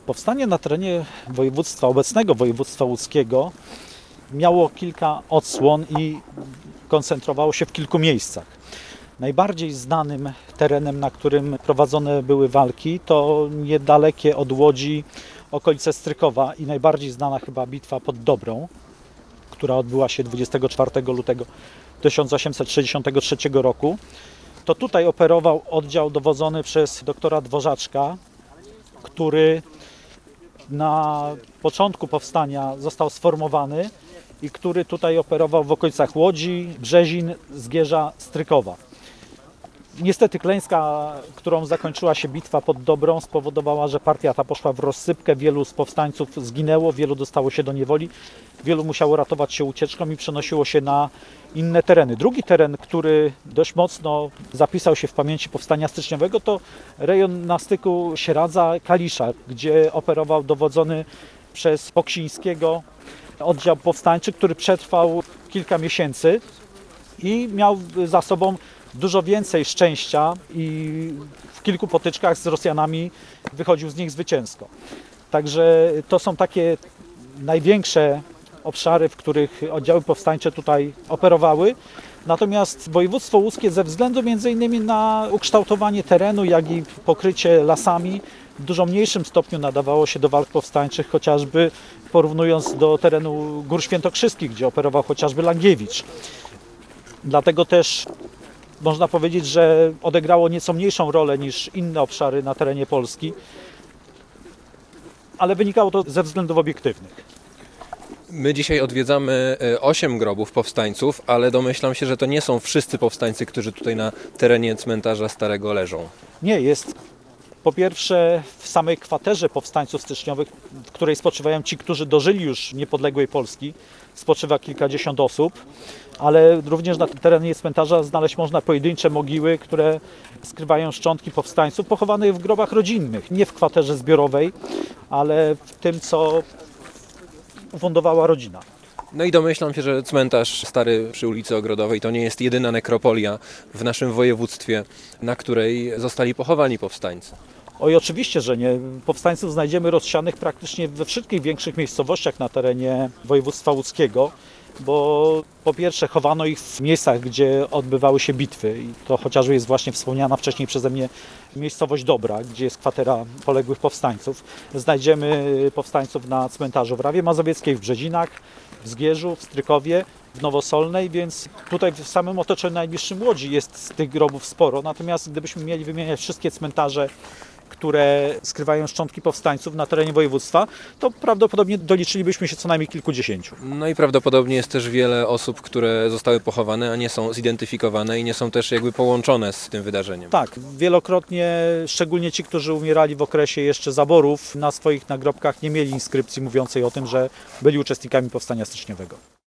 Powstanie na terenie województwa, obecnego województwa łódzkiego miało kilka odsłon i koncentrowało się w kilku miejscach. Najbardziej znanym terenem, na którym prowadzone były walki, to niedalekie od Łodzi okolice Strykowa i najbardziej znana chyba bitwa pod Dobrą, która odbyła się 24 lutego 1863 roku. To tutaj operował oddział dowodzony przez doktora Dworzaczka, który na początku powstania został sformowany i który tutaj operował w okolicach Łodzi, Brzezin, Zgierza, Strykowa. Niestety klęska, którą zakończyła się bitwa pod Dobrą, spowodowała, że partia ta poszła w rozsypkę. Wielu z powstańców zginęło, wielu dostało się do niewoli, wielu musiało ratować się ucieczką i przenosiło się na inne tereny. Drugi teren, który dość mocno zapisał się w pamięci powstania styczniowego, to rejon na styku Sieradza-Kalisza, gdzie operował dowodzony przez Poksińskiego oddział powstańczy, który przetrwał kilka miesięcy i miał za sobą dużo więcej szczęścia i w kilku potyczkach z Rosjanami wychodził z nich zwycięsko. Także to są takie największe obszary, w których oddziały powstańcze tutaj operowały. Natomiast województwo łódzkie ze względu m.in. na ukształtowanie terenu, jak i pokrycie lasami w dużo mniejszym stopniu nadawało się do walk powstańczych, chociażby porównując do terenu Gór Świętokrzyskich, gdzie operował chociażby Langiewicz. Dlatego też można powiedzieć, że odegrało nieco mniejszą rolę niż inne obszary na terenie Polski, ale wynikało to ze względów obiektywnych. My dzisiaj odwiedzamy 8 grobów powstańców, ale domyślam się, że to nie są wszyscy powstańcy, którzy tutaj na terenie cmentarza Starego leżą. Nie, jest po pierwsze w samej kwaterze powstańców styczniowych, w której spoczywają ci, którzy dożyli już niepodległej Polski, spoczywa kilkadziesiąt osób, ale również na terenie cmentarza znaleźć można pojedyncze mogiły, które skrywają szczątki powstańców pochowanych w grobach rodzinnych, nie w kwaterze zbiorowej, ale w tym, co ufundowała rodzina. No i domyślam się, że cmentarz stary przy ulicy Ogrodowej to nie jest jedyna nekropolia w naszym województwie, na której zostali pochowani powstańcy. Oj, oczywiście, że nie. Powstańców znajdziemy rozsianych praktycznie we wszystkich większych miejscowościach na terenie województwa łódzkiego, bo po pierwsze chowano ich w miejscach, gdzie odbywały się bitwy i to chociażby jest właśnie wspomniana wcześniej przeze mnie miejscowość Dobra, gdzie jest kwatera poległych powstańców. Znajdziemy powstańców na cmentarzu w Rawie Mazowieckiej, w Brzezinach, w Zgierzu, w Strykowie, w Nowosolnej, więc tutaj w samym otoczeniu najbliższym Łodzi jest z tych grobów sporo. Natomiast gdybyśmy mieli wymieniać wszystkie cmentarze, które skrywają szczątki powstańców na terenie województwa, to prawdopodobnie doliczylibyśmy się co najmniej kilkudziesięciu. No i prawdopodobnie jest też wiele osób, które zostały pochowane, a nie są zidentyfikowane i nie są też jakby połączone z tym wydarzeniem. Tak, wielokrotnie, szczególnie ci, którzy umierali w okresie jeszcze zaborów, na swoich nagrobkach nie mieli inskrypcji mówiącej o tym, że byli uczestnikami powstania styczniowego.